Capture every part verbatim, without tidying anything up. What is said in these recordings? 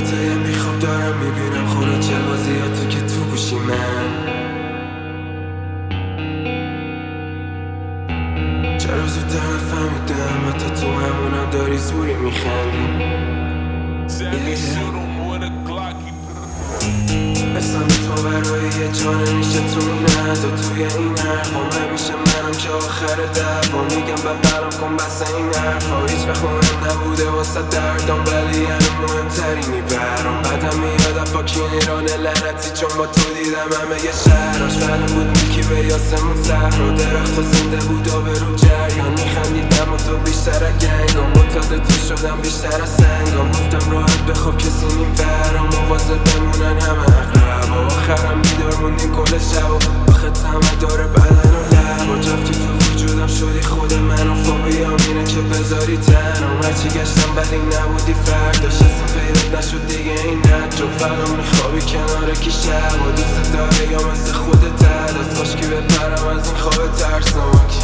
وقتایم بیخواب دارم میبینم خورد جلوازیاتو که تو گوشی من. چرا زودتر نفهمیدم حتی تو همونم داری زوری میخندی. اسم تو برای یه جا نمیشه تو نده توی این حرفا همیشه منم که آخر دعوا میگم بدبرم کن بس این حرفا هیچ وقت مهم نبوده واسه دردم ولی یعنی مهمترینی برام. بعدم میاد فاکین لعنتی چون با تو دیدم همه یه شهراش معلوم بود میکی به یاسمون صحرا درخت و زنده بود و به رو جریان میخندیدم و تو بیشتر گنگام متعاد تو شدم بیشتر از سنگام گفتم راحت بخواب کسی نیم برام مواظب بمونن همه اقربا آخرم بیدار موندیم کل شب و آخه همه داره بدن و لب و جفتی تو وجودم شدی خود من و فوبیام اینه که بذاری تنم هرچی گشتم ولی نبودی فرداش اصلا پیدات نشد دیگه این نجا فرام میخوابی کنار کی شب و دوست داره یا مثل خودت دست کاشکی بپرم از این خواب ترسناک.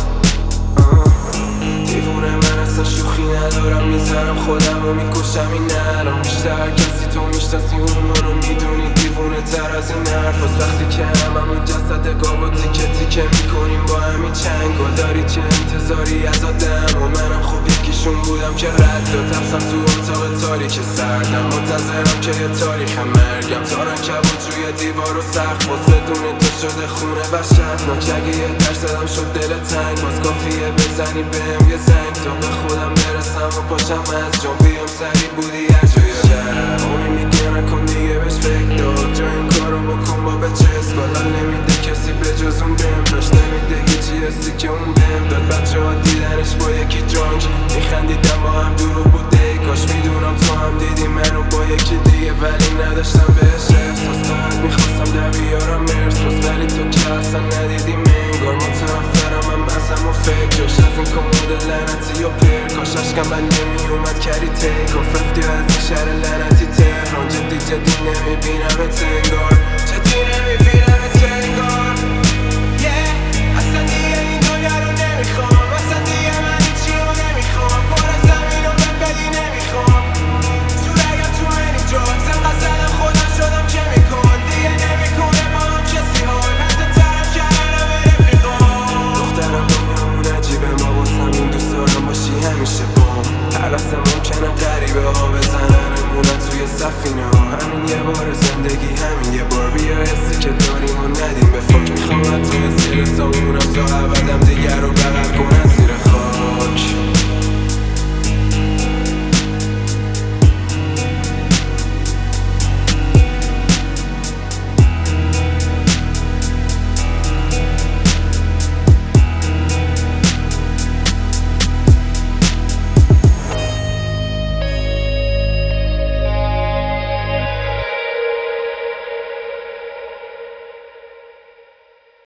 دیوونه من اصلا شوخی ندارم میزنم خودم و میکشم این الان بیشتر کسی تو میشناسی اون رو میدونی دیوونه تر از این حرف از وقتی که هممون جسد گاب و تیکه تیکه میکنیم با همین چنگ و داری چه انتظاری از آدم و منم خوب یکیشون بودم که رد داد تفسم تو اتاق تاریک سردم منتظرم که یه تاریخ مرگم تارن کبود توی دیوار و سخت باز بدون تو شده خونه وحشتناک اگه یه درصدم شد دل تنگ باز کافیه بزنی بهم یه زنگ تا به خودم برسم و پاشم از جام بیام سری بودی هر جای شهر اونی میگه نکن دیگه بهش فکر داد جا این کارو بکن با به چه اسکالا نمیده کسی به جز اون بهم داشت نمیده هیچی هستی که اون بهم داد بچه ها دیدنش با یکی جانک میخندیدم با هم دروغ بوده کاش میدونم تو هم دیدی منو با یکی دیگه ولی نداشتم بهش احساس فقط میخواستم در بیارم مرس باز ولی تو که اصلا ندیدی منگار متنفرم من بزم و فکر جاش از این کمود لعنتی و پر کاش عشقم من نمیومد کردی تیک و رفتی از این شهر لعنتی تهران جدی جدی نمیبینم انگار جدی نمیبینم انگار اصلا دیگه این دنیا رو نمیخوام اصلا دیگه من هیچی رو نمیخوام پر از زمین رو من بدی نمیخوام تو رگم تو منی جاکس انقدر زدم خودم شدم چه میکن دیگه نمیکنه با هم کسی حال حتی ترم کردن به رفیقام دخترم دنیامون عجیبه ما باز همین دوست دارم باشی همیشه بام هر لحظه ممکنه غریبه ها بزننمونن توی سفینه